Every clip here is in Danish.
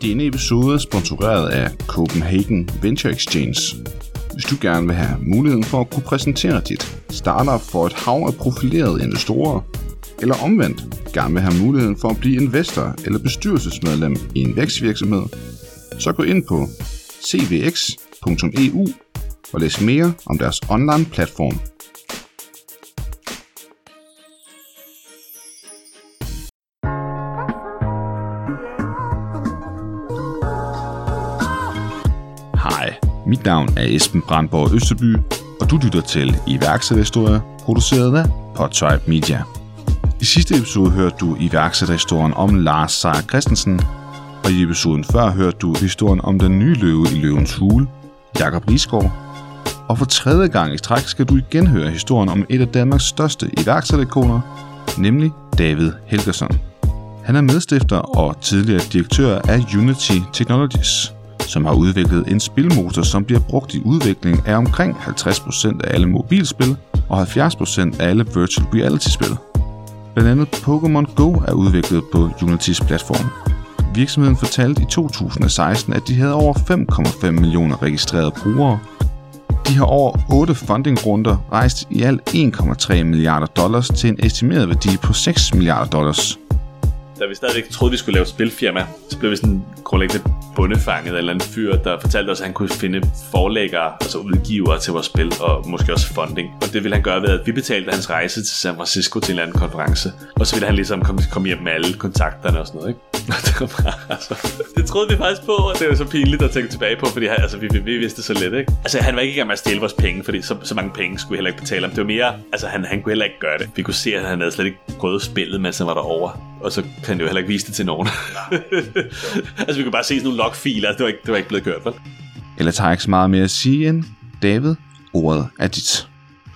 Denne episode er sponsoreret af Copenhagen Venture Exchange. Hvis du gerne vil have muligheden for at kunne præsentere dit startup for et hav af profilerede investorer, eller omvendt gerne vil have muligheden for at blive investor eller bestyrelsesmedlem i en vækstvirksomhed, så gå ind på cvx.eu og læs mere om deres online platform. Hej, mit navn er Esben Brandborg Østerby, og du lytter til iværksætterhistorie, produceret af Podtribe Media. I sidste episode hørte du iværksætterhistorien om Lars Seier Christensen, og i episoden før hørte du historien om den nye løve i Løvens Hule, Jakob Risgaard. Og for tredje gang i træk skal du igen høre historien om et af Danmarks største iværksætterikoner, nemlig David Helgerson. Han er medstifter og tidligere direktør af Unity Technologies, som har udviklet en spilmotor, som bliver brugt i udvikling af omkring 50% af alle mobilspil og 70% af alle virtual reality-spil. Blandt andet Pokémon Go er udviklet på Unitys platform. Virksomheden fortalte i 2016, at de havde over 5,5 millioner registrerede brugere. De har over 8 fundingrunder rejst i alt $1,3 milliarder til en estimeret værdi på $6 milliarder. Da vi stadigvæk troede, vi skulle lave et spilfirma, så blev vi sådan grundlæggende bundefanget af en eller anden fyr, der fortalte os, at han kunne finde forlæggere, altså udgivere til vores spil, og måske også funding. Og det ville han gøre ved, at vi betalte hans rejse til San Francisco til en eller anden konference. Og så ville han ligesom komme hjem med alle kontakterne og sådan noget, ikke? Det var bare, altså, det troede vi faktisk på, og det var så pinligt at tænke tilbage på, fordi altså, vi vidste det så lidt, ikke? Altså, han var ikke i gang med at stjæle vores penge, fordi så mange penge skulle vi heller ikke betale ham. Det var mere, altså, han kunne heller ikke gøre det. Vi kunne se, at han havde slet ikke prøvet spillet, mens han var derovre. Og så kan han jo heller ikke vise det til nogen. Altså, vi kunne bare se sådan nogle logfiler, altså, det var ikke blevet kørt, vel? Eller tager ikke så meget mere at sige end David, ordet er dit.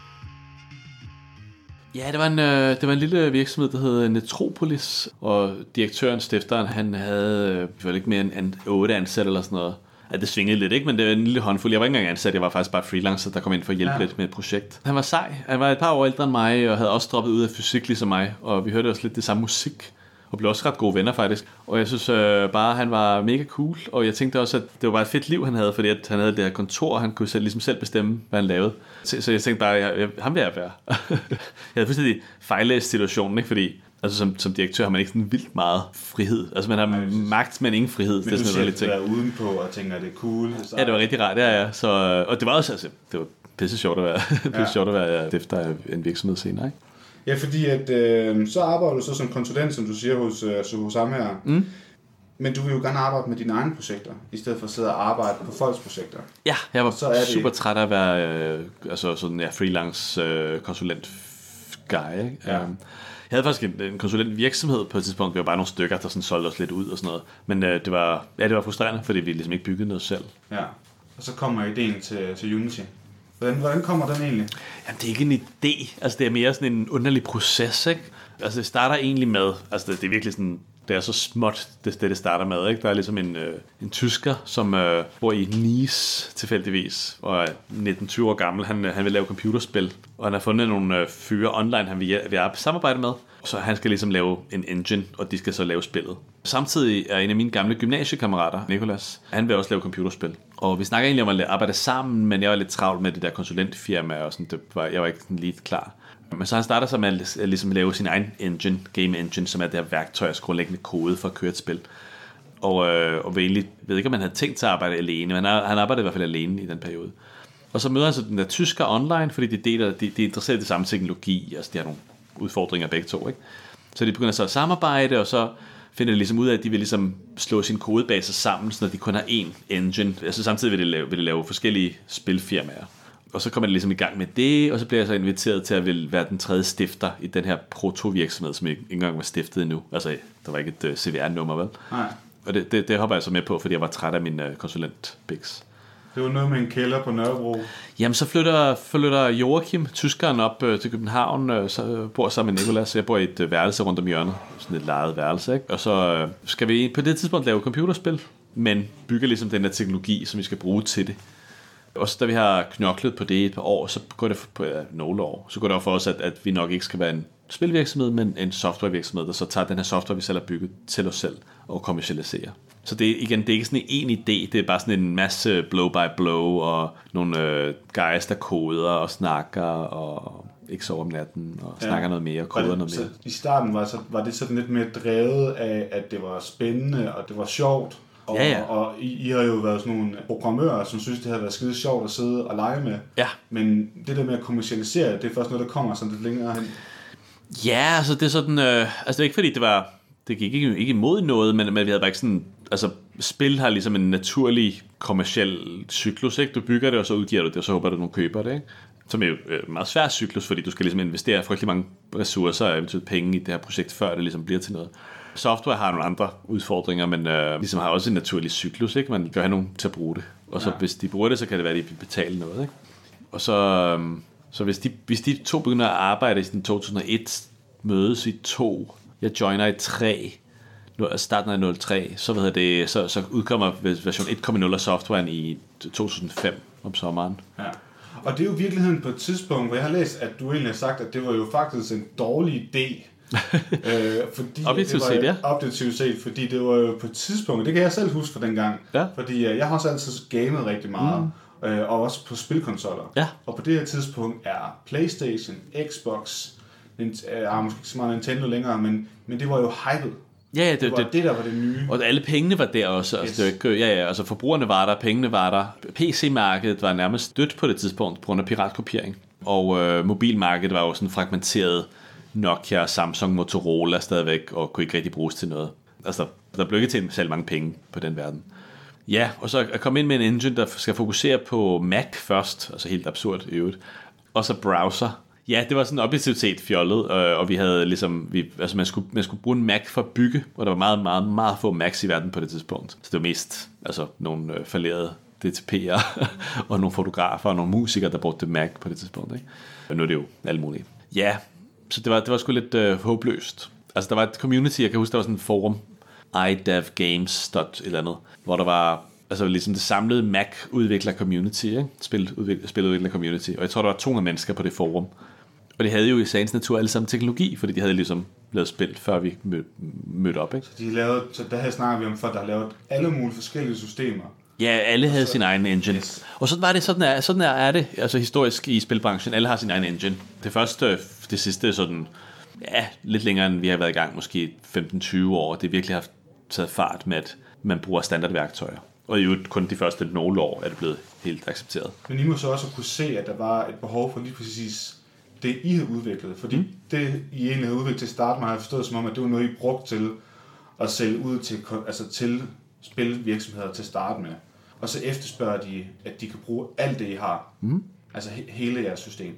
Ja, det var en lille virksomhed, der hed Netropolis, og direktøren, stifteren, han havde ikke mere end 8 ansatte eller sådan noget. Ja, det svingede lidt, ikke? Men det var en lille håndfuld. Jeg var ikke engang ansat, jeg var faktisk bare freelancer, der kom ind for at hjælpe lidt med et projekt. Han var sej, han var et par år ældre end mig, og havde også droppet ud af fysik ligesom mig, og vi hørte også lidt det samme musik, og blev også ret gode venner faktisk. Og jeg synes bare, han var mega cool, og jeg tænkte også, at det var bare et fedt liv, han havde, fordi at han havde det her kontor, og han kunne selv bestemme, hvad han lavede. Så jeg tænkte bare, ham vil jeg være. Jeg havde fuldstændig fejllæst situationen, ikke? Fordi altså som direktør har man ikke sådan vildt meget frihed. Altså man har magt, men ingen frihed. Men det du ser der udenpå og tænker, at det er cool. Så... Ja, det var rigtig rart, ja. Så, og det var også, altså, det var pisse sjovt at være efter en virksomhed senere, ikke? Ja, fordi at, så arbejder du så som konsulent, som du siger, hos ham her. Mm. Men du vil jo gerne arbejde med dine egne projekter, i stedet for at sidde og arbejde på folks projekter. Ja, jeg var super træt af at være freelance konsulent guy, ikke? Ja. Jeg havde faktisk en konsulentvirksomhed på et tidspunkt. Vi var bare nogle stykker, der sådan solgte os lidt ud og sådan noget. Men det var frustrerende, fordi vi ligesom ikke byggede noget selv. Ja, og så kommer ideen til Unity. Hvordan kommer den egentlig? Jamen, det er ikke en idé. Altså, det er mere sådan en underlig proces, ikke? Altså, det starter egentlig med... Altså, det er virkelig sådan... Det er så småt, det starter med, ikke? Der er ligesom en tysker, som bor i Nice tilfældigvis, og er 19-20 år gammel. Han vil lave computerspil, og han har fundet nogle fyre online, han vil samarbejde med. Så han skal ligesom lave en engine, og de skal så lave spillet. Samtidig er en af mine gamle gymnasiekammerater, Nicolas, han vil også lave computerspil. Og vi snakker egentlig om at arbejde sammen, men jeg var lidt travlt med det der konsulentfirma, og sådan, jeg var ikke lige klar. Men så han starter så med at ligesom lave sin egen engine, game engine, som er det her værktøj, altså grundlæggende kode for at køre et spil. Og ved ikke, om han havde tænkt sig at arbejde alene, men han arbejdede i hvert fald alene i den periode. Og så møder han så den der tysker online, fordi de er interesseret i det samme teknologi, altså de har nogle udfordringer begge to, ikke? Så de begynder så at samarbejde, og så finder de ligesom ud af, at de vil ligesom slå sine kodebaser sammen, så de kun har én engine. Altså samtidig vil de lave forskellige spilfirmaer. Og så kommer de ligesom i gang med det, og så bliver jeg så inviteret til at vil være den tredje stifter i den her proto-virksomhed, som ikke engang var stiftet endnu. Altså, der var ikke et CVR-nummer, vel? Nej. Og det hopper jeg så med på, fordi jeg var træt af min konsulent-biks. Det var noget med en kælder på Nørrebro. Jamen, så flytter Joachim, tyskeren, op til København, så bor sammen med Nicolas. Jeg bor i et værelse rundt om hjørnet, sådan et lejet værelse, ikke? Og så skal vi på det tidspunkt lave computerspil, men bygger ligesom den der teknologi, som vi skal bruge til det. Også da vi har knoklet på det et par år, så går det på nogle år, så går det over for os, at vi nok ikke skal være spilvirksomhed, men en softwarevirksomhed, der så tager den her software, vi selv har bygget, til os selv og kommercialiserer. Så det er ikke sådan en idé, det er bare sådan en masse blow by blow, og nogle guys, der koder og snakker, og ikke sover om natten, og snakker noget mere, og koder noget mere. I starten var det sådan lidt mere drevet af, at det var spændende, og det var sjovt. Og I har jo været sådan nogle programmører, som synes, det havde været skide sjovt at sidde og lege med. Ja. Men det der med at kommercialisere, det er først noget, der kommer sådan lidt længere hen. Ja, altså det er sådan, altså det er ikke fordi, det gik ikke imod noget, men vi havde bare ikke sådan, altså spil har ligesom en naturlig kommerciel cyklus, ikke? Du bygger det, og så udgiver du det, og så håber du, at nogen køber det, ikke? Som er jo en meget svær cyklus, fordi du skal ligesom investere frygtelig mange ressourcer og eventuelt penge i det her projekt, før det ligesom bliver til noget. Software har nogle andre udfordringer, men ligesom har også en naturlig cyklus, ikke? Man kan have nogen til at bruge det, og så hvis de bruger det, så kan det være, at de betale noget, ikke? Og så hvis de to begynder at arbejde i 2001, mødes i 2, jeg joiner i 3, starten af 03, så udkommer version 1.0 af softwaren i 2005 om sommeren. Ja. Og det er jo virkeligheden på et tidspunkt, hvor jeg har læst, at du egentlig har sagt, at det var jo faktisk en dårlig idé. Fordi objektivt set, fordi det var jo på et tidspunkt, det kan jeg selv huske fra dengang, fordi jeg har også altid gamet rigtig meget, og også på spilkonsoller. Ja. Og på det her tidspunkt er PlayStation, Xbox, måske ikke så meget Nintendo længere, men det var jo hypet. Ja, det var det, der var det nye. Og alle pengene var der også. Yes. Altså, altså forbrugerne var der, pengene var der. PC-markedet var nærmest dødt på det tidspunkt på grund af piratkopiering. Og mobilmarkedet var jo sådan fragmenteret. Nokia, Samsung, Motorola stadigvæk, og kunne ikke rigtig bruges til noget. Altså, der blev ikke til selv mange penge på den verden. Ja, og så at komme ind med en engine, der skal fokusere på Mac først, altså helt absurd i øvrigt, og så browser. Ja, det var sådan objektivt set fjollet, og vi havde ligesom, man skulle bruge en Mac for at bygge, og der var meget, meget, meget få Macs i verden på det tidspunkt. Så det var mest nogle fallerede DTP'er, og nogle fotografer, og nogle musikere, der brugte Mac på det tidspunkt. Ikke? Og nu er det jo alle mulige. Ja, så det var sgu lidt håbløst. Altså der var et community, jeg kan huske, der var sådan et forum, idevgames. et eller andet, hvor der var altså ligesom det samlede Mac-udvikler community, ikke? Spiludvikler community, og jeg tror, der var 200 mennesker på det forum. Og de havde jo i sagens natur alle sammen teknologi, fordi de havde ligesom lavet spil, før vi mødte op, ikke? Så der her snakker vi om folk, der har lavet alle mulige forskellige systemer. Ja, alle havde sin egen engine. Yes. Og sådan er det, altså historisk i spilbranchen. Alle har sin egen engine. Det sidste sådan, lidt længere end vi har været i gang, måske 15-20 år. Det virkelig har taget fart med, at man bruger standardværktøjer. Og jo kun de første nogle år er det blevet helt accepteret. Men I må så også kunne se, at der var et behov for lige præcis det, I havde udviklet. Fordi det, I egentlig havde udviklet til at starte med, har jeg forstået som om, at det var noget, I brugte til at sælge ud til spilvirksomheder til at starte med. Og så efterspørger de, at de kan bruge alt det, I har. Altså hele jeres system.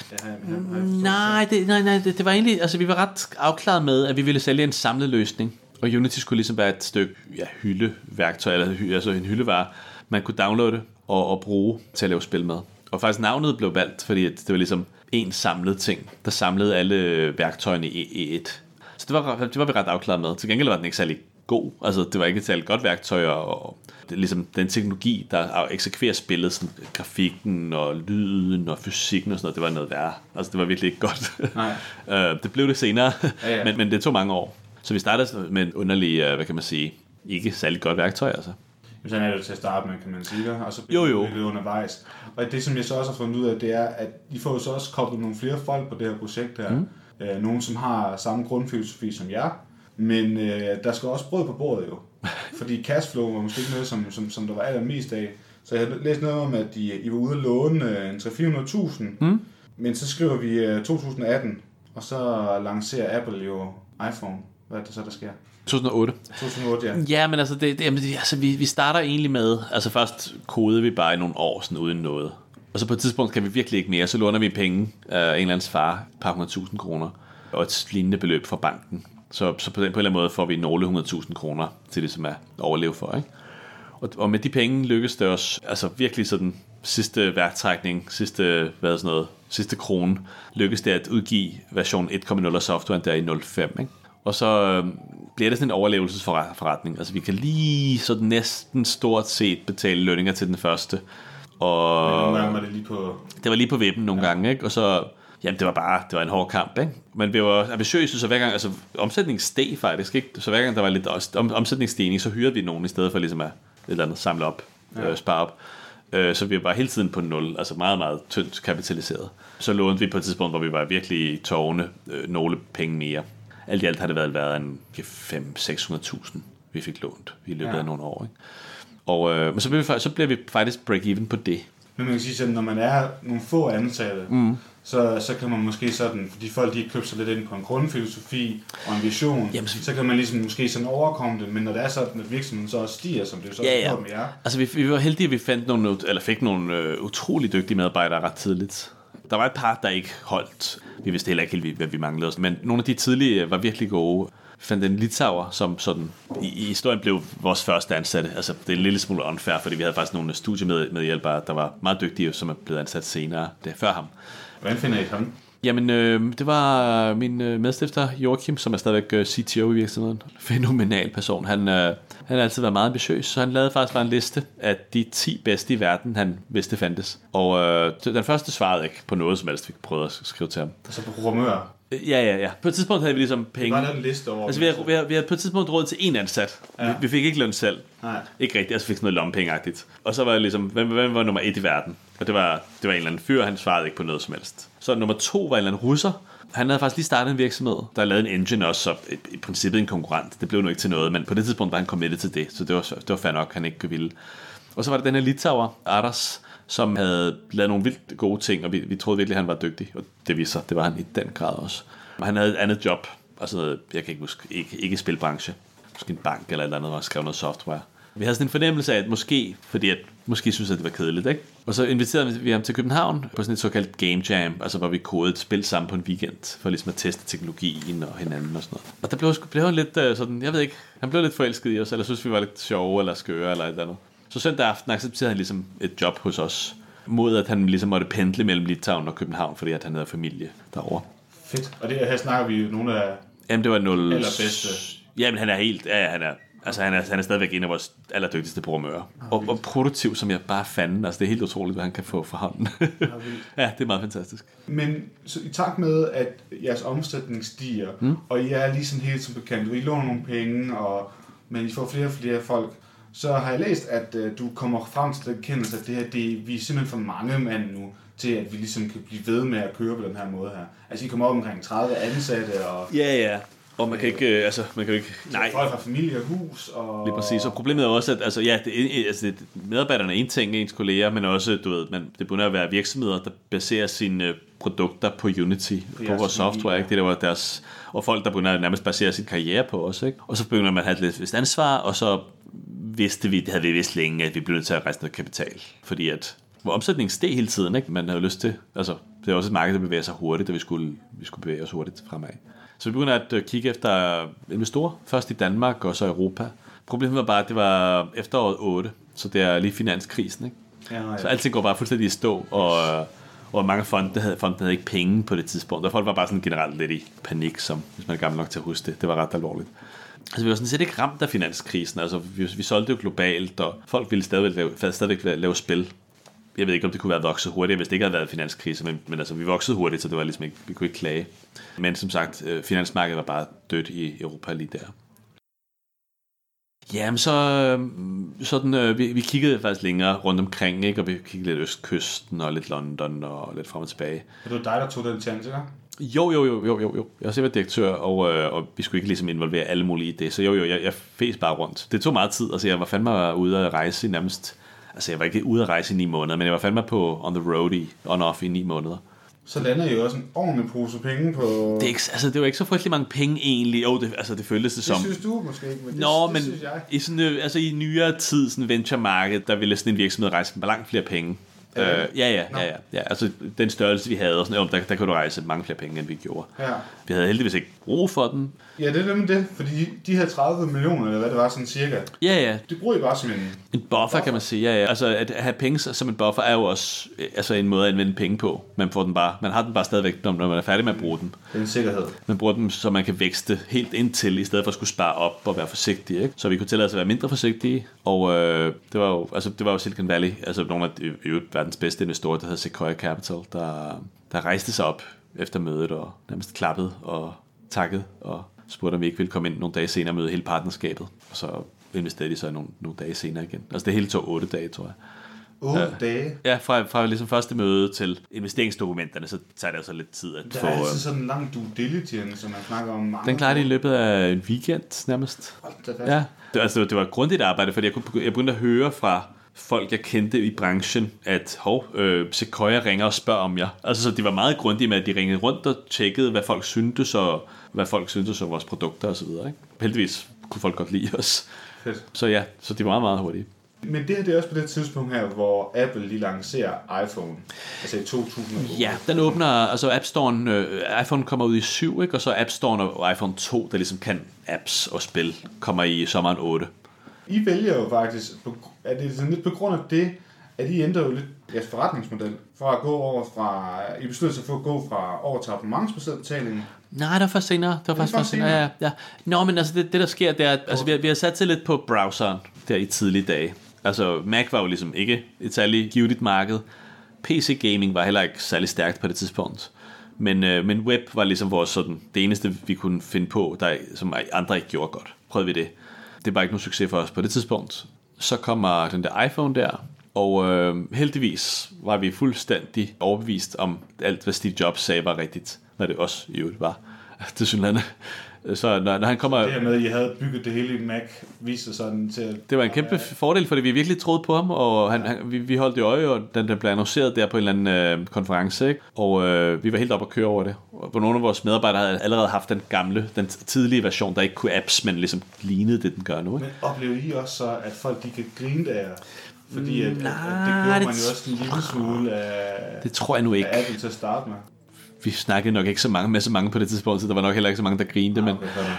Nej, det var egentlig, altså vi var ret afklaret med, at vi ville sælge en samlet løsning. Og Unity skulle ligesom være et stykke hyldeværktøj, altså en hyldevare, man kunne downloade og bruge til at lave spil med. Og faktisk navnet blev valgt, fordi det var ligesom en samlet ting, der samlede alle værktøjerne i et. Så det var vi ret afklaret med. Til gengæld var den ikke særlig god. Altså det var ikke et særligt godt værktøj, og det er ligesom den teknologi, der eksekverer spillet, sådan grafikken og lyden og fysikken og sådan noget, det var noget værre. Altså det var virkelig ikke godt. Nej. Det blev det senere, men det tog mange år. Så vi startede med en underlig, hvad kan man sige, ikke særlig godt værktøj, altså. Sådan er det til at starte med, kan man sige det, og så bliver det undervejs. Og det, som jeg så også har fundet ud af, det er, at I får så også koblet nogle flere folk på det her projekt her. Nogen, som har samme grundfilosofi som jer, men der skal også brød på bordet jo. Fordi cashflow var måske ikke noget, som der var allermest af. Så jeg har læst noget om, at I var ude at låne en 300-400.000, men så skriver vi 2018, og så lancerer Apple jo iPhone. Hvad er det så, der sker? 2008, ja. Ja, men altså, vi starter egentlig med, altså først kodede vi bare i nogle år sådan uden noget. Og så på et tidspunkt kan vi virkelig ikke mere, så låner vi penge af en eller andens far, et par 100.000 kroner, og et lignende beløb fra banken. Så på en eller anden måde får vi nogle 100.000 kroner til det, som er at overleve for, ikke? Og med de penge lykkedes det os, altså virkelig sådan sidste værktrækning, sidste krone, lykkedes det at udgive version 1.0 af softwaren der i 05, ikke? Og så bliver det sådan en overlevelsesforretning. Altså vi kan lige sådan næsten stort set betale lønninger til den første. Og nogle gange var det lige på... Det var lige på vippen nogle gange, ikke? Og så Jamen, det var en hård kamp, ikke? Men vi var ambitiøse, så hver gang, altså omsætningen steg faktisk, ikke? Så hver gang der var lidt omsætningsstigning, så hyrede vi nogen i stedet for ligesom at et eller andet samle op, spare op. Så vi var hele tiden på 0, altså meget, meget tyndt kapitaliseret. Så lånte vi på et tidspunkt, hvor vi var virkelig i tårne nogle penge mere. Alt i alt har det været en 500-600.000, vi fik lånt i løbet af nogle år, ikke? Og men så blev vi faktisk break-even på det. Men man kan sige sådan, når man er nogle få ansatte, så kan man måske sådan, fordi folk de køber sig lidt ind på en grundfilosofi og en vision, så kan man ligesom måske sådan overkomme det, men når det er sådan, at virksomheden så også stiger, som det jo så er med jer. Altså vi var heldige, at vi fik nogle utrolig dygtige medarbejdere ret tidligt. Der var et par, der ikke holdt. Vi vidste heller ikke helt, hvad vi manglede. Men nogle af de tidlige var virkelig gode. Vi fandt en litauer, som sådan i historien blev vores første ansatte. Altså, det er en lille smule unfair, fordi vi havde faktisk nogle studiemedhjælpere, der var meget dygtige, som er blevet ansat senere, før ham. Hvordan finder I ham? Jamen, det var min medstifter, Joachim, som er stadigvæk CTO i virksomheden. Fænomenal person. Han har altid været meget ambitiøs, så han lavede faktisk bare en liste af de 10 bedste i verden, han vidste fandtes. Og den første svarede ikke på noget som helst, vi prøvede at skrive til ham. Altså på programmør? Ja. På et tidspunkt havde vi ligesom penge. Det var en liste over. Altså, vi havde på et tidspunkt råd til en ansat. Ja. Vi fik ikke løn selv. Nej. Ikke rigtigt, altså fik sådan noget lommepengeagtigt. Og så var det ligesom, hvem var nummer 1 i verden? Og det var en eller anden fyr, han svarede ikke på noget som helst. Så nummer 2 var en eller anden russer. Han havde faktisk lige startet en virksomhed, der lavede en engine også, så i princippet en konkurrent. Det blev nu ikke til noget, men på det tidspunkt var han committed til det, så det var fair nok, han ikke ville. Og så var der den her litauer, Aras, som havde lavet nogle vildt gode ting, og vi troede virkelig, han var dygtig, og det viste sig, det var han i den grad også. Og han havde et andet job, altså noget, jeg kan ikke huske, ikke spilbranche, måske en bank eller et eller andet, hvor han skrev noget software. Vi havde sådan en fornemmelse af, at måske synes at det var kedeligt, ikke? Og så inviterede vi ham til København på sådan et såkaldt game jam, altså hvor vi kodede et spil sammen på en weekend, for ligesom at teste teknologien og hinanden og sådan noget. Og der blev han lidt sådan, jeg ved ikke, han blev lidt forelsket i os, eller synes vi var lidt sjove eller skøre eller et eller andet. Så søndag aften accepterede han ligesom et job hos os, mod at han ligesom måtte pendle mellem Litauen og København, fordi at han havde familie derovre. Fedt. Og det her snakker vi jo nogle af jamen, det var 0 allerbedste. Jamen, han er helt, han er stadigvæk en af vores allerdygtigste programmører. Og produktiv, som jeg bare fandt. Altså, det er helt utroligt, hvad han kan få fra hånden. Ja, det er meget fantastisk. Men så i takt med, at jeres omsætning stiger, og I er ligesom helt som bekendt, I låner nogle penge, men I får flere og flere folk, så har jeg læst, at du kommer frem til den kendelse, at vi er simpelthen for mange mand nu, til at vi ligesom kan blive ved med at køre på den her måde her. Altså, I kommer op omkring 30 ansatte, og... Ja. Og man kan ikke, nej. Folk har familie og hus, og... Lige præcis, og problemet er også, at medarbejderne er en ting, ens kolleger, men også, det begynder at være virksomheder, der baserer sine produkter på Unity, på vores software, ikke? Det der var deres... Og folk, der begynder at nærmest basere sin karriere på os, ikke? Og så begynder man at have et vist ansvar, og så havde vi vidst længe, at vi blev nødt til at rejse noget kapital. Fordi at hvor omsætningen steg hele tiden, ikke? Man havde lyst til... Altså, det er også et marked, der bevæger sig hurtigt, og vi skulle bevæge os hurtigt fremad. Så vi begynder at kigge efter investorer, først i Danmark og så Europa. Problemet var bare, at det var efteråret 8, så det er lige finanskrisen, ikke? Ja. Så alting går bare fuldstændig i stå, og mange fonde havde ikke penge på det tidspunkt. Og folk var bare sådan generelt lidt i panik, som hvis man er gammel nok til at huske det. Det var ret alvorligt. Altså vi var sådan set ikke ramt af finanskrisen. Altså vi solgte jo globalt, og folk ville stadigvæk lave spil. Jeg ved ikke, om det kunne være vokset hurtigt, hvis det ikke havde været finanskrise, men altså, vi voksede hurtigt, så det var ligesom ikke, vi kunne ikke klage. Men som sagt, finansmarkedet var bare dødt i Europa lige der. Jamen så vi kiggede faktisk længere rundt omkring, ikke? Og vi kiggede lidt østkysten og lidt London og lidt frem og tilbage. Og det var dig, der tog den chance, ikke? Jo. Jeg var selv direktør, og vi skulle ikke ligesom involvere alle mulige i det. Så jeg fæs bare rundt. Det tog meget tid, altså jeg var fandme ude at rejse nærmest. Altså jeg var ikke ude at rejse i 9 måneder, men jeg var fandme på on the road on-off i 9 måneder. Så lander I jo også en ordentlig pose penge på... Det var ikke så frygtelig mange penge egentlig. Det føltes det som... Det synes du måske ikke, men det synes jeg. I sådan, i nyere tid, sådan venture-market, der ville sådan en virksomhed rejse med langt flere penge. Ja. Altså den størrelse vi havde, sådan, der kunne du rejse mange flere penge, end vi gjorde. Ja. Vi havde heldigvis ikke brug for den. Ja, det er nemlig det, fordi de her 30 millioner, eller hvad det var, sådan cirka. Ja. Det bruger I bare som en buffer, kan man sige. Ja. Altså at have penge som en buffer er jo også en måde at anvende penge på. Man har den bare stadigvæk, når man er færdig med at bruge den. Det er en sikkerhed. Man bruger den, så man kan vækste helt indtil, i stedet for at skulle spare op og være forsigtig, ikke? Så vi kunne tillade os at være mindre forsigtige, og det var jo Silicon Valley, altså nogle af verdens bedste investorer, der hedder Sequoia Capital, der rejste sig op efter mødet og nærmest klappede og takket og spurgte, om vi ikke ville komme ind nogle dage senere og møde hele partnerskabet. Og så investerede de så nogle dage senere igen. Altså det hele tog 8 dage, tror jeg. 8 dage? Ja, fra ligesom første møde til investeringsdokumenterne, så tager det altså lidt tid at få... Der er altid sådan en lang due diligence, som man snakker om mange. Den klarede de i løbet af en weekend nærmest. Ja. Det var grundigt arbejde, fordi jeg begyndte at høre fra folk, jeg kendte i branchen, at Sequoia ringer og spørger om jer. Altså, så de var meget grundige med, at de ringede rundt og tjekkede, hvad folk syntes, og hvad folk syntes om vores produkter og så videre. Ikke? Heldigvis kunne folk godt lide os. Fedt. Så ja, så de var meget, meget hurtige. Men det her, det er også på det tidspunkt her, hvor Apple lige lancerer iPhone, altså i 2008. Ja, den åbner, altså App Store'en, iPhone kommer ud i 7, ikke? Og så App Store'en og iPhone 2, der ligesom kan apps og spil, kommer i sommeren 8. I vælger jo faktisk, er det sådan lidt på grund af det, at I ændrer jo lidt jeres forretningsmodel, fra at gå over fra, I besluttede sig for at gå fra over til abonnementsbaseret betaling. Nej, det var først senere. Det var faktisk først senere, ja. Nå, men altså det der sker, det er, at altså, vi har sat til lidt på browseren der i tidlige dage. Altså Mac var jo ligesom ikke et særligt givet marked. PC gaming var heller ikke særlig stærkt på det tidspunkt. Men web var ligesom vores sådan, det eneste vi kunne finde på, som andre ikke gjorde godt. Prøvede vi det. Det var ikke nogen succes for os på det tidspunkt. Så kommer den der iPhone der, og heldigvis var vi fuldstændig overbevist om alt, hvad Steve Jobs sagde var rigtigt, når det også i øvrigt var. Det synes han. Så når han kommer... Det her med, at I havde bygget det hele i Mac, viste sådan til at... Det var en kæmpe fordel, fordi vi virkelig troede på ham, og vi holdt i øje, og den blev annonceret der på en eller anden konference, ikke? Og vi var helt oppe at køre over det. Og nogle af vores medarbejdere havde allerede haft den tidlige version, der ikke kunne apps, men ligesom lignede det, den gør nu. Ikke? Men oplever I også så, at folk de kan grine af jer? Fordi at det gjorde man jo også en lille smule af... Det tror jeg nu ikke. Af Apple til at starte med. Vi snakkede nok ikke så mange på det tidspunkt, så der var nok heller ikke så mange, der grinte,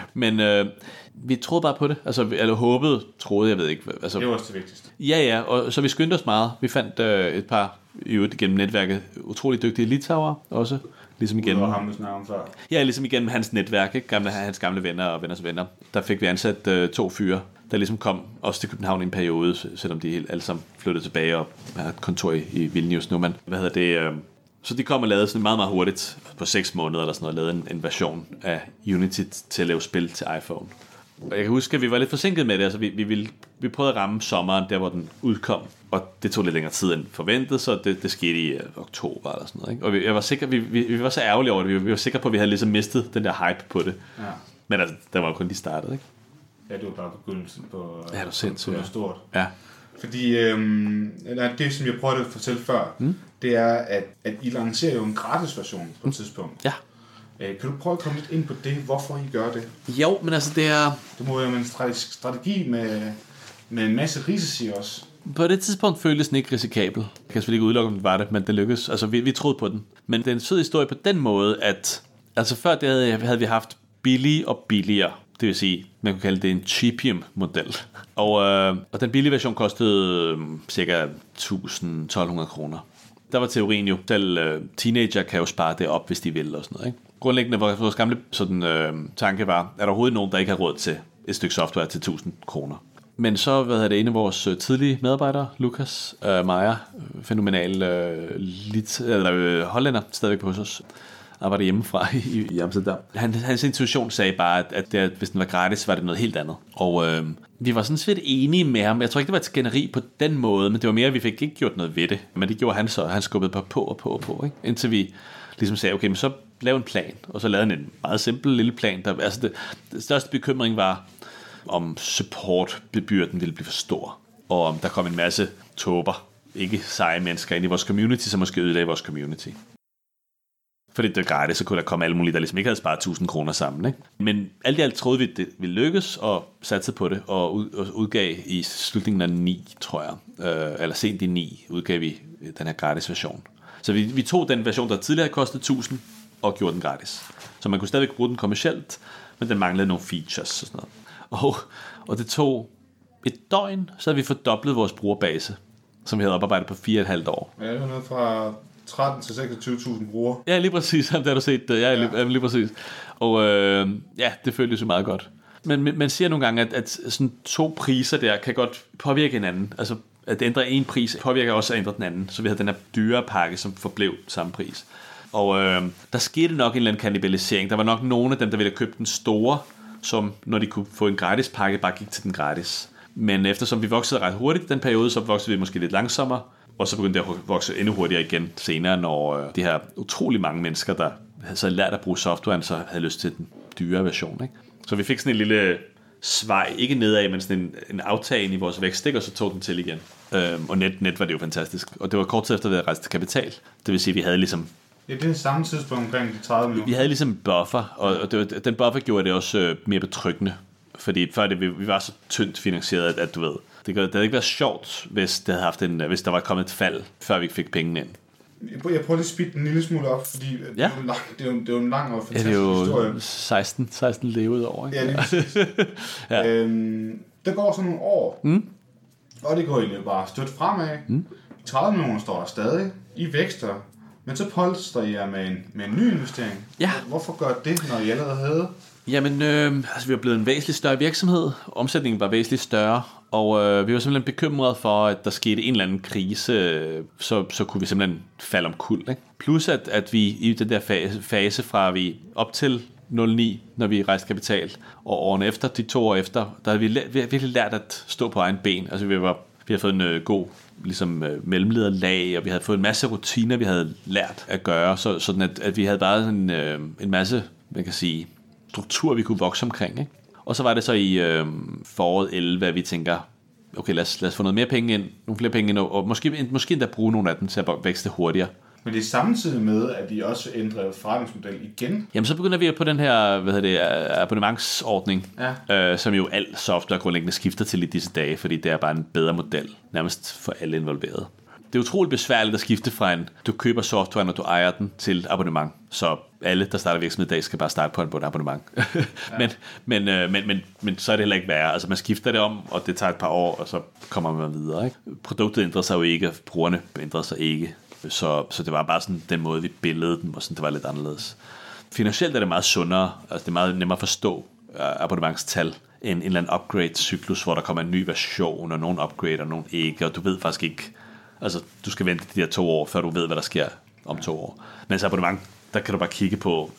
men vi troede bare på det. Altså, eller håbede, troede, jeg ved ikke. Altså, det var også det vigtigste. Ja, og så vi skyndte os meget. Vi fandt et par, i øvrigt gennem netværket, utrolig dygtige litauere også. Ligesom igen. Og ham navn før. Ja, ligesom igennem hans netværk, ikke? Hans gamle venner og venners venner. Der fik vi ansat 2 fyre, der ligesom kom også til København i en periode, selvom de alle sammen flyttede tilbage og har et kontor i Vilnius nu. Men så de kom og lavede sådan meget, meget hurtigt, på 6 måneder eller sådan noget, lavede en version af Unity til at lave spil til iPhone. Og jeg kan huske, at vi var lidt forsinket med det, altså vi prøvede at ramme sommeren, der hvor den udkom, og det tog lidt længere tid end forventet, så det skete i oktober eller sådan noget, ikke? Og jeg var sikker, vi var så ærgerlige over det, vi var sikre på, at vi havde ligesom mistet den der hype på det. Ja. Men altså, der var jo kun lige startet, ikke? Ja, det var bare begyndelsen på noget stort. Ja. Fordi det, som jeg prøvede at fortælle før, det er, at I lancerer jo en gratis version på et tidspunkt. Ja. Kan du prøve at komme lidt ind på det, hvorfor I gør det? Jo, men altså det er... Det må jo være en strategi med en masse risici også. På det tidspunkt føltes den ikke risikabel. Jeg kan selvfølgelig ikke udelukke, om det var det, men det lykkedes. Altså vi troede på den. Men det er en sød historie på den måde, at altså før det havde vi haft billige og billigere. Det vil sige, man kunne kalde det en cheapium-model. Og den billige version kostede cirka 1.000-1.200 kroner. Der var teorien jo, selv teenager kan jo spare det op, hvis de vil og sådan noget, ikke? Grundlæggende vores gamle tanke var, at der overhovedet nogen, der ikke har råd til et stykke software til 1.000 kroner. Men så en af vores tidlige medarbejdere, Lukas Meyer, fænomenal hollænder, stadigvæk på hos os, arbejder hjemmefra i Amsterdam. Hans intuition sagde bare, at hvis den var gratis, var det noget helt andet. Og vi var sådan set enige med ham. Jeg tror ikke, det var et skænderi på den måde, men det var mere, at vi fik ikke gjort noget ved det. Men det gjorde han så. Han skubbede bare på, ikke? Indtil vi ligesom sagde, okay, men så lav en plan. Og så lavede han en meget simpel lille plan. Det største bekymring var, om supportbebyrden ville blive for stor. Og om der kom en masse tåber, ikke seje mennesker ind i vores community, som måske ødelagde vores community. Fordi det er gratis, så kunne der komme alle mulige, der ligesom ikke havde sparet 1.000 kroner sammen, ikke? Men alt i alt troede vi, at det ville lykkes, og satte på det, og udgav i slutningen af 9, tror jeg, eller sent i 9, udgav vi den her gratis version. Så vi tog den version, der tidligere havde kostet 1.000, og gjorde den gratis. Så man kunne stadigvæk bruge den kommercielt, men den manglede nogle features og sådan noget. Og det tog et døgn, så havde vi fordoblet vores brugerbase, som vi havde oparbejdet på 4,5 år. Ja, det var noget fra 13 til 26.000 brugere. Ja, lige præcis. Det har du set. Ja, lige præcis. Og det føltes jo meget godt. Men man siger nogle gange, at sådan 2 priser der kan godt påvirke hinanden. Altså, at ændre en pris påvirker også at ændre den anden. Så vi havde den her dyre pakke, som forblev samme pris. Og der skete nok en eller anden kannibalisering. Der var nok nogle af dem, der ville købe den store, som når de kunne få en gratis pakke, bare gik til den gratis. Men eftersom vi voksede ret hurtigt i den periode, så voksede vi måske lidt langsommere, og så begyndte det at vokse endnu hurtigere igen senere, når de her utrolig mange mennesker, der havde så lært at bruge softwaren, så havde lyst til den dyre version. Ikke? Så vi fik sådan en lille svej, ikke nedad, men sådan en aftagen i vores vækst, og så tog den til igen. Og net var det jo fantastisk. Og det var kort tid efter, at vi rejste til kapital. Det vil sige, at vi havde ligesom... Ja, det er samme tidspunkt omkring de 30 millioner. Vi havde ligesom en buffer, og den buffer gjorde det også mere betryggende. Fordi før det, vi var så tyndt finansieret, at du ved, det havde ikke været sjovt, hvis der var kommet et fald, før vi fik pengene ind. Jeg prøver lige at speede en lille smule op, fordi det er jo en lang og fantastisk historie. Det er jo 16 levet over, ikke? Ja, lige præcis. Ja. Der går så nogle år, og det går egentlig bare stødt fremad. 30 millioner står der stadig. I vækster, men så polstrer jeg med en ny investering. Ja. Hvorfor gør det, når I allerede havde? Jamen, vi var blevet en væsentligt større virksomhed. Omsætningen var væsentligt større, og vi var simpelthen bekymrede for, at der skete en eller anden krise, så kunne vi simpelthen falde omkuld. Ikke? Plus at vi i den der fase fra vi op til 09, når vi rejste kapital, og årene efter, de 2 år efter, der havde vi virkelig lært at stå på egen ben. Altså vi havde fået en god ligesom mellemlederlag, og vi havde fået en masse rutiner, vi havde lært at gøre, sådan at vi havde bare en masse, man kan sige, struktur, vi kunne vokse omkring. Ikke? Og så var det så i foråret 11, at vi tænker, okay, lad os få noget mere penge ind, nogle flere penge ind, og måske endda bruge nogle af dem til at vækste hurtigere. Men det er samtidig med, at I også ændrer forretningsmodel igen. Jamen, så begynder vi på den her, abonnementsordning, som jo al software grundlæggende skifter til i disse dage, fordi det er bare en bedre model, nærmest for alle involverede. Det er utroligt besværligt at skifte fra du køber software, når du ejer den, til abonnement. Så alle, der starter virksomhed i dag, skal bare starte på et abonnement. Ja. men så er det heller ikke værre. Altså man skifter det om, og det tager et par år, og så kommer man videre. Ikke? Produktet ændrer sig jo ikke, og brugerne ændrer sig ikke. Så det var bare sådan den måde, vi billede dem, og sådan, det var lidt anderledes. Finansielt er det meget sundere, altså det er meget nemmere at forstå abonnementstal, end en eller anden upgrade-cyklus, hvor der kommer en ny version, og nogen upgrade, og nogen ikke, og du ved faktisk ikke. Altså, du skal vente de der 2 år, før du ved, hvad der sker om 2 år. Mens abonnement, der kan du bare kigge på,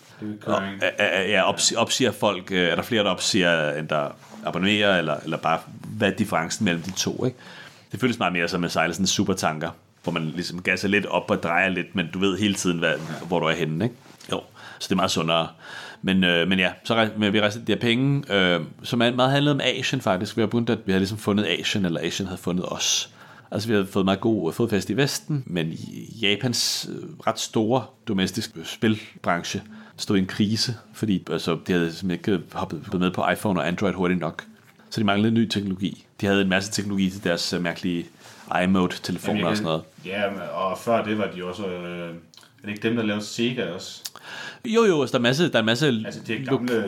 opsiger folk, er der flere, der opsiger, end der abonnerer, eller bare, hvad er differencen mellem de to, ikke? Det føles meget mere som at sejle sådan en supertanker, hvor man ligesom gasser lidt op og drejer lidt, men du ved hele tiden, hvor du er henne, ikke? Jo, så det er meget sundere. Men ja, så vi rejste de her penge, som meget handlede om Asien faktisk. Vi havde ligesom fundet Asien, eller Asien havde fundet os. Altså vi havde fået meget god fodfæste i Vesten, men Japans ret store domestiske spilbranche stod i en krise, fordi altså, de havde simpelthen ikke hoppet med på iPhone og Android hurtigt nok. Så de manglede ny teknologi. De havde en masse teknologi til deres mærkelige iMode-telefoner og sådan noget. Ja, og før det var de også... er det ikke dem, der lavede Sega også? Jo, altså der er en masse... Altså de her gamle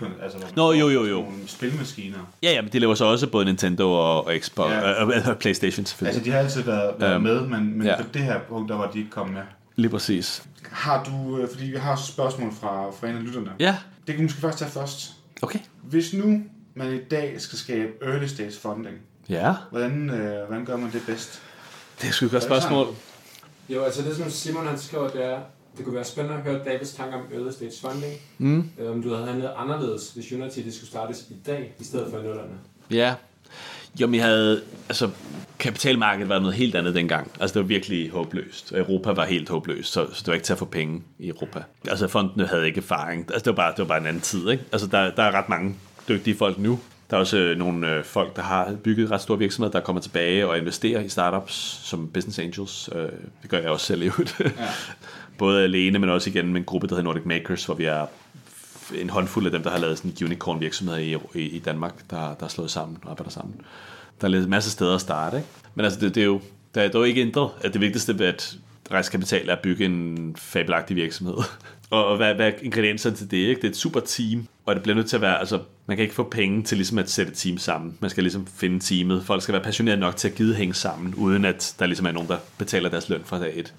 jo. Spilmaskiner. Ja, men de laver så også både Nintendo og Xbox, og PlayStation selvfølgelig. Altså de har altid været med, men på det her punkt, der var de ikke kommet med. Lige præcis. Har du, fordi vi har også spørgsmål fra en af lytterne. Ja. Det kan vi måske først tage først. Okay. Hvis nu man i dag skal skabe early stage funding, hvordan gør man det bedst? Det er sgu et godt spørgsmål. Jo, altså det som Simon han skriver, det er, det kunne være spændende at høre Davids tanker om early stage funding. Om du havde handlet anderledes, hvis Unity det skulle startes i dag, i stedet for i 0'erne. Ja. Jo, men kapitalmarkedet var noget helt andet dengang. Altså det var virkelig håbløst. Europa var helt håbløst, så det var ikke til at få penge i Europa. Altså fondene havde ikke erfaring. Altså det var bare en anden tid, ikke? Altså der er ret mange dygtige folk nu. Der er også nogle folk, der har bygget ret store virksomheder, der kommer tilbage og investerer i startups som business angels. Det gør jeg også selv i øvrigt. Ja. Både alene, men også igen med en gruppe, der hedder Nordic Makers, hvor vi er en håndfuld af dem, der har lavet sådan en unicorn virksomhed i Danmark, der er slået sammen og arbejder sammen. Der er en masse steder at starte, ikke? Men altså, det er jo ikke ændret, at det vigtigste ved at rejse kapital er at bygge en fabelagtig virksomhed. Og hvad er ingredienserne til det, ikke? Det er et super team, og det bliver nødt til at være, altså, man kan ikke få penge til ligesom at sætte et team sammen. Man skal ligesom finde teamet. Folk skal være passionerede nok til at hænge sammen, uden at der ligesom er nogen, der betaler deres løn fra dag 1.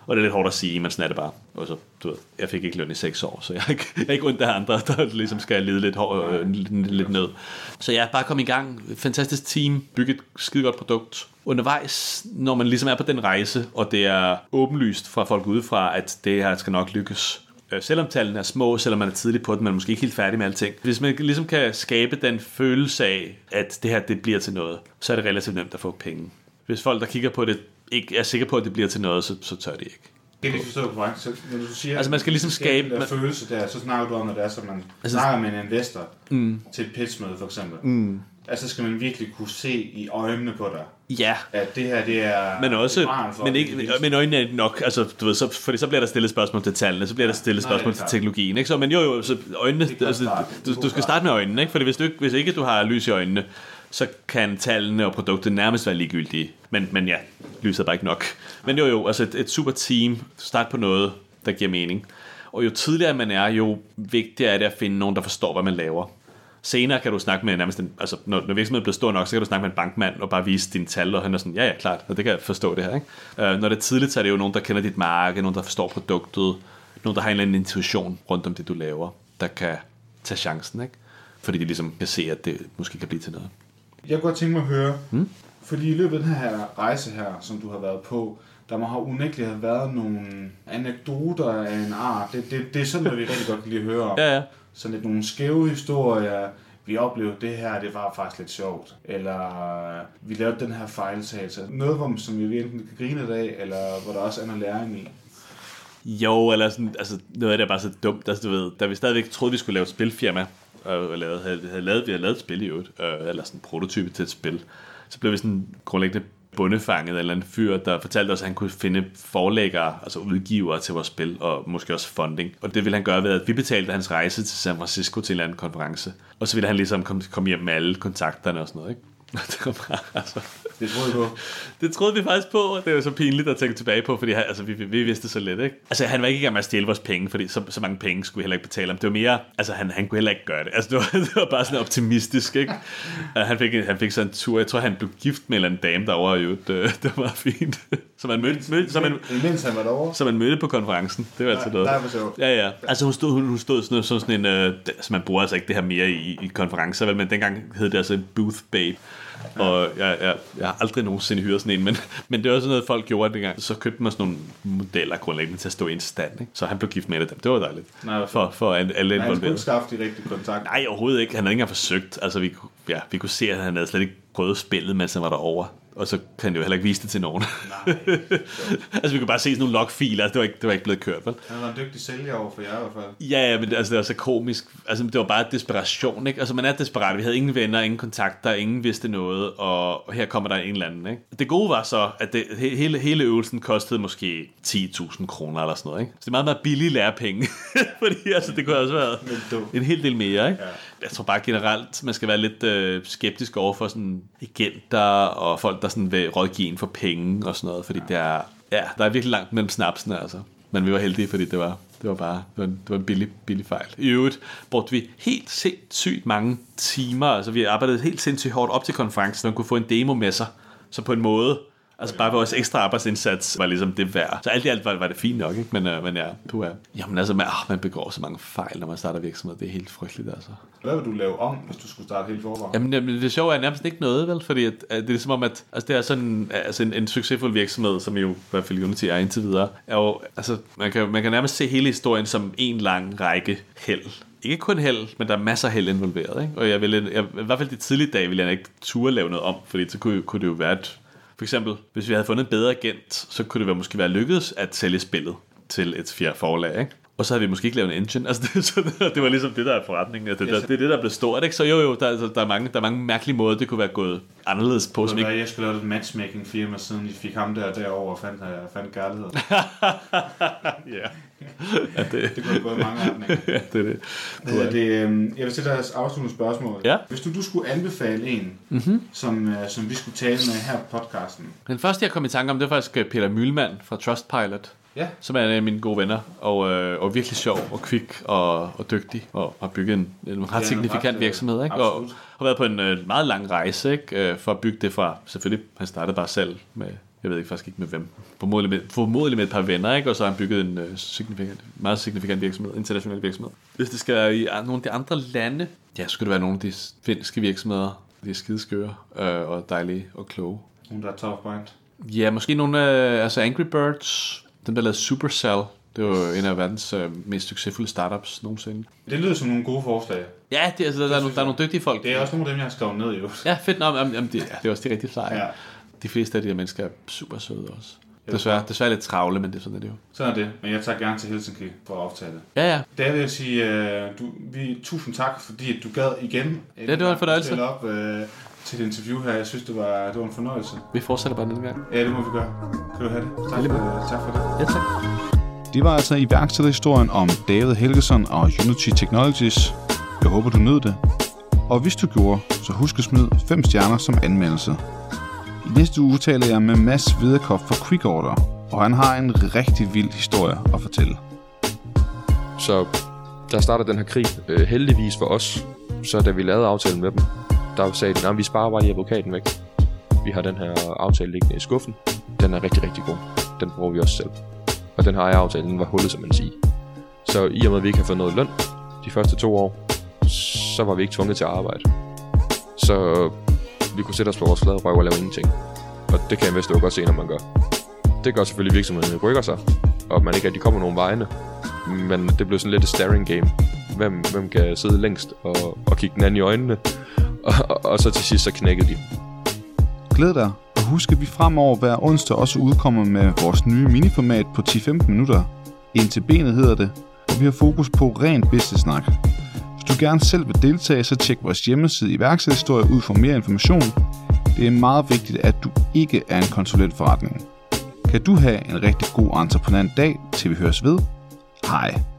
Og det er lidt hårdt at sige, men sådan er det bare. Og så, du ved, jeg fik ikke løn i 6 år, så jeg er ikke ondt af andre, der ligesom skal lide lidt ned. Så jeg bare kom i gang. Fantastisk team, bygget et skide godt produkt. Undervejs, når man ligesom er på den rejse, og det er åbenlyst fra folk udefra, at det her skal nok lykkes. Selvom tallene er små, selvom man er tidlig på den, man er måske ikke helt færdig med alting. Hvis man ligesom kan skabe den følelse af, at det her det bliver til noget, så er det relativt nemt at få penge. Hvis folk, der kigger på det, ikke er sikre på, at det bliver til noget, så tør det ikke. Det er forstået korrekt. Så når du siger, altså man skal ligesom skabe den der følelse der, så snakker du om, at det er, så man snakker med en investor til et pitchmøde for eksempel. Altså skal man virkelig kunne se i øjnene på dig, at det her det er. Men også, men øjnene er nok, altså du ved, fordi så bliver der stillet spørgsmål til tallene, så bliver der stillet spørgsmål til teknologien, ikke? Så men jo, så øjnene, altså, du skal starte med øjnene, ikke? Fordi hvis ikke du har lys i øjnene, så kan tallene og produktet nærmest være ligegyldige. Men ja, lyset er bare ikke nok. Men jo, altså et super team, start på noget, der giver mening. Og jo tidligere man er, jo vigtigere er det at finde nogen, der forstår, hvad man laver. Senere kan du snakke med nærmest altså når virksomheden bliver stor nok, så kan du snakke med en bankmand og bare vise dine tal, og han er sådan, ja, klart, og det kan jeg forstå det her, ikke? Når det er tidligt, så er det jo nogen, der kender dit marked, nogen, der forstår produktet, nogen, der har en eller anden intuition rundt om det, du laver, der kan tage chancen, ikke? Fordi de ligesom kan se, at det måske kan blive til noget. Jeg kunne godt tænke mig at høre, fordi i løbet af den her rejse her, som du har været på, der må have unægteligt have været nogle anekdoter af en art. Det er sådan, at vi rigtig godt kan lide at høre om. Ja. Sådan lidt nogle skæve historier. Vi oplevede det her, det var faktisk lidt sjovt. Eller vi lavede den her fejltagelse. Noget, som vi virkelig kan grine af, eller hvor der også er noget læring i. Jo, eller sådan, altså noget af det er bare så dumt. Altså, du ved, da vi stadigvæk troede, vi skulle lave et spilfirma, og vi havde lavet et spil i øvrigt, eller sådan en prototype til et spil, så blev vi sådan grundlæggende bundefanget eller en fyr, der fortalte os, at han kunne finde forlæggere, altså udgivere til vores spil, og måske også funding. Og det ville han gøre ved, at vi betalte hans rejse til San Francisco til en eller anden konference. Og så ville han ligesom komme hjem med alle kontakterne og sådan noget, ikke? Det var bare, altså. Det troede vi på. Det troede vi faktisk på, og det var så pinligt at tænke tilbage på, fordi altså, vi vidste så lidt, ikke? Altså, han var ikke i gang med at stjæle vores penge, fordi så mange penge skulle vi heller ikke betale om. Det var mere, altså han kunne heller ikke gøre det. Altså, det var bare sådan optimistisk, ikke? Han fik sådan en tur, jeg tror, han blev gift med en eller anden dame derovre, jo. Det var fint. Så man mødte på konferencen. Det var altid noget. Ja. Altså, hun stod sådan en, så man bruger altså ikke det her mere i konferencer, vel? Men dengang hed det altså en booth babe. Og jeg har aldrig nogensinde hyret sådan en, men det var også noget, folk gjorde dengang. Så købte man sådan nogle modeller grundlæggende til at stå i en stand, ikke? Så han blev gift med dem. Det var dejligt. For alle involverede. Han skulle skaffe de rigtige kontakt. Nej, overhovedet ikke. Han havde ikke engang forsøgt. Altså, vi kunne se, at han havde slet ikke prøvet spillet, mens han var derovre. Og så kan han jo heller ikke vise det til nogen. Altså vi kunne bare se sådan nogle logfiler. Det var ikke blevet kørt, vel? Han var en dygtig sælger over for jer i hvert fald. Ja, men altså, det var så komisk. Altså det var bare desperation, ikke? Altså man er desperat. Vi havde ingen venner, ingen kontakter, ingen vidste noget. Og her kommer der en eller anden, ikke? Det gode var så, at hele øvelsen kostede måske 10.000 kroner eller sådan noget, ikke? Så det er meget, meget billige lærepenge. Fordi altså, det kunne også have været en hel del mere, ikke? Ja. Jeg tror bare generelt, man skal være lidt skeptisk over for sådan agenter og folk, der sådan vil rådgive en for penge og sådan noget, fordi der er virkelig langt mellem snapsene, altså. Men vi var heldige, fordi det var en billig fejl. I øvrigt brugte vi helt sindssygt mange timer, altså vi arbejdede helt sindssygt hårdt op til konferencen, så man kunne få en demo med sig, så på en måde, altså bare vores ekstra arbejdsindsats var ligesom det værd. Så alt i alt var det fint nok, ikke? Men ja, jamen altså, man begår så mange fejl, når man starter virksomhed. Det er helt frygteligt, altså. Hvad vil du lave om, hvis du skulle starte helt forfra? Jamen det sjove er nærmest ikke noget, vel? Fordi det er som om, at altså, det er sådan en succesfuld virksomhed, som jo i hvert fald Unity er indtil videre, er jo, altså, man kan nærmest se hele historien som en lang række held. Ikke kun held, men der er masser af held involveret, ikke? Og jeg i hvert fald de tidlige dage ville jeg ikke turde lave noget om, fordi så kunne det jo være for eksempel, hvis vi havde fundet en bedre agent, så kunne det måske være lykkedes at sælge spillet til et fjerde forlag, ikke? Og så havde vi måske ikke lavet en engine. Altså, det var ligesom det, der er forretningen. Det er det, der blev stort, ikke? Så jo, der er mange mærkelige måder, det kunne være gået anderledes på. Som ikke... Jeg skulle lave et matchmaking-firma, siden I fik ham derovre og fandt kærlighed. Ja, det kunne have gået mange retninger. Ja, det er det. Jeg vil stille dig et afsluttende spørgsmål. Ja? Hvis du skulle anbefale en, som vi skulle tale med her på podcasten. Den første, jeg kom i tanke om, det var faktisk Peter Mühlmann fra Trustpilot. Ja. Som er en af mine gode venner, og virkelig sjov og kvik og dygtig, og har bygget en ret signifikant virksomhed, ikke? Og har været på en meget lang rejse, ikke? For at bygge det fra, selvfølgelig, han startede bare selv med Jeg ved ikke faktisk ikke med hvem. Formodentlig med et par venner, ikke? Og så har han bygget en meget signifikant virksomhed, international virksomhed. Hvis det skal være i nogle af de andre lande, ja, så skulle det være nogle af de finske virksomheder. De er skideskøre og dejlige og kloge. Nogle, der er top mind. Ja, måske nogle af Angry Birds. Den, der lavede Supercell. Det var en af verdens mest succesfulde startups nogensinde. Det lyder som nogle gode forslag. Ja, der er nogle dygtige folk. Det er også nogle af dem, jeg har skrevet ned, jo. Ja, fedt. Det er også de rigtig seje. Ja. De fleste af de her mennesker er super søde også. Desværre lidt travle, men det er sådan, det jo. Sådan er det, men jeg tager gerne til Helsinki for at optage det. Ja. Der vil jeg sige, tusind tak, fordi du gad igen. Ja, det var en fornøjelse. Stille op til et interview her. Jeg synes, det var en fornøjelse. Vi fortsætter bare den gang. Ja, det må vi gøre. Kan du have det? Tak for det. Ja, tak. Det var altså iværksætterhistorien om David Helgesson og Unity Technologies. Jeg håber, du nød det. Og hvis du gjorde, så husk at smide 5 stjerner som anmeldelse. I næste uge taler jeg med Mads Vederkopf fra QuickOrder, og han har en rigtig vild historie at fortælle. Så der starter den her krig heldigvis for os. Så da vi lavede aftalen med dem, der sagde de, at vi sparer bare lige advokaten væk. Vi har den her aftale liggende i skuffen. Den er rigtig, rigtig god. Den bruger vi også selv. Og den her ejer-aftale, den var hullet, som man siger. Så i og med, at vi ikke har fået noget løn de første 2 år, så var vi ikke tvunget til at arbejde. Så vi kunne sætte os på vores flade røv og lave ingenting. Og det kan investorer godt se, når man gør. Det gør selvfølgelig virksomheden rykker sig, og man ikke rigtig kommer nogen vegne. Men det blev sådan lidt et staring game. Hvem kan sidde længst og kigge den anden i øjnene? Og så til sidst så knækkede de. Glæd dig, og husk, at vi fremover hver onsdag også udkommer med vores nye miniformat på 10-15 minutter. Indtil benet hedder det, og vi har fokus på ren business-snak. Hvis du gerne selv vil deltage, så tjek vores hjemmeside iværksætterhistorie ud for mere information. Det er meget vigtigt, at du ikke er en konsulentforretning. Kan du have en rigtig god entreprenant dag, til vi høres ved? Hej.